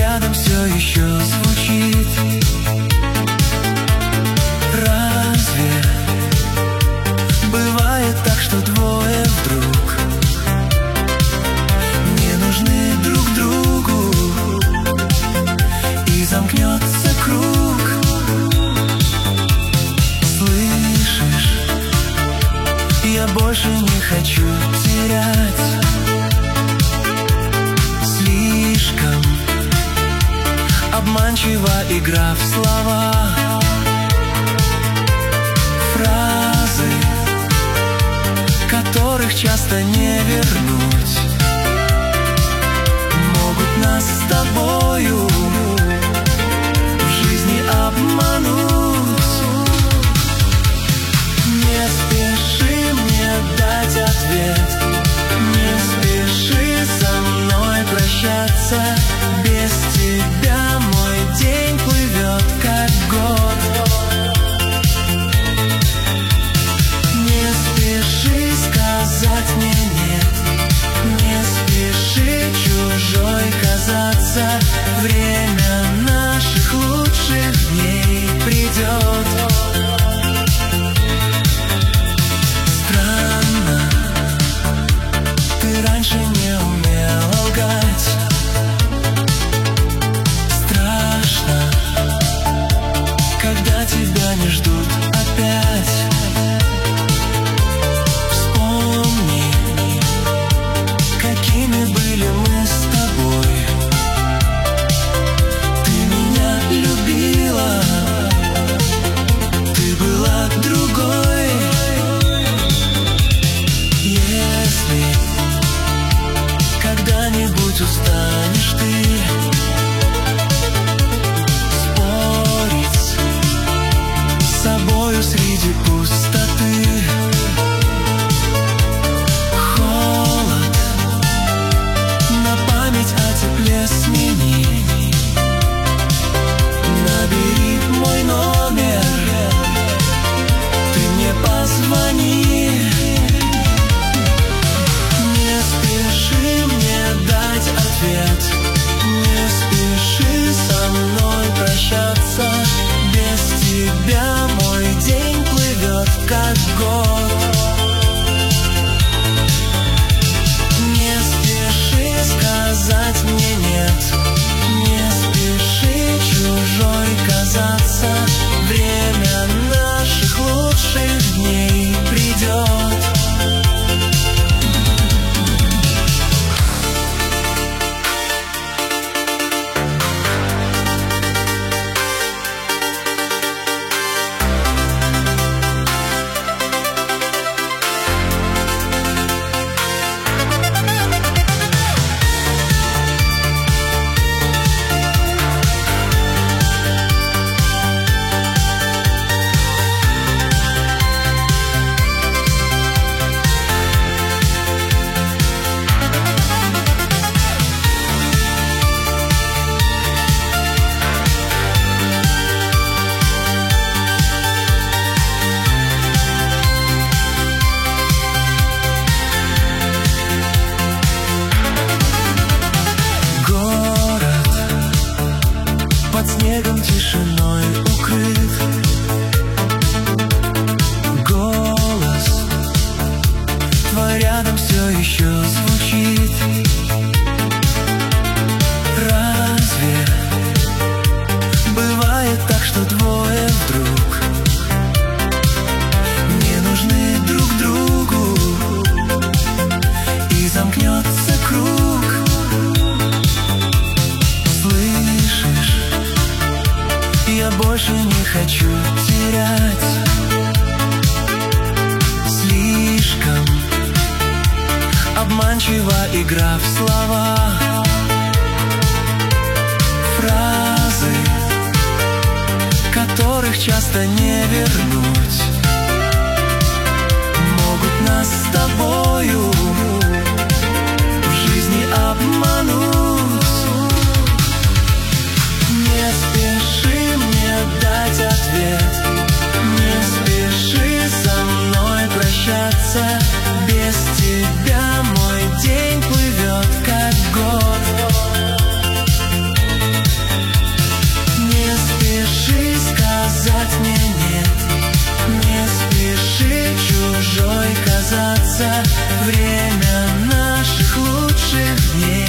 рядом все еще звучит. Разве бывает так, что двое вдруг не нужны друг другу, и замкнется круг? Слышишь, я больше не хочу терять. Слишком обманчива игра в слова. Фразы, которых часто не вернуть, могут нас с тобою в жизни обмануть. Не спеши мне дать ответ, не спеши со мной прощаться. Без тебя мой день плывет как год. Не спеши сказать мне нет, не спеши чужой казаться. Время наших лучших дней придет. Странно, ты раньше не умела лгать. Страшно, когда тебя не ждут опять. Вспомни, какими были мы с тобой. Ты меня любила, ты была другой. Если когда-нибудь устанешь ты спорить с собою среди пустоты, холод на память о тепле смени. Набери мой номер, ты мне позвони. Не спеши мне дать ответ, не спеши со мной прощаться. Без тебя мой день плывет как год. Не спеши сказать мне нет, не спеши чужой казаться. Время наших лучших дней придет. Под снегом тишиной укрыт. Голос твой рядом все еще звучит. Разве бывает так, что двое вдруг не нужны друг другу, и замкнется круг? Слышишь, я больше не хочу терять. Слишком обманчива игра в слова. Фразы, которых часто не вернуть, могут нас с тобою в жизни обмануть. Не спеши мне дать ответ, не спеши со мной прощаться. Без тебя мой день плывет как год. время наших лучших дней.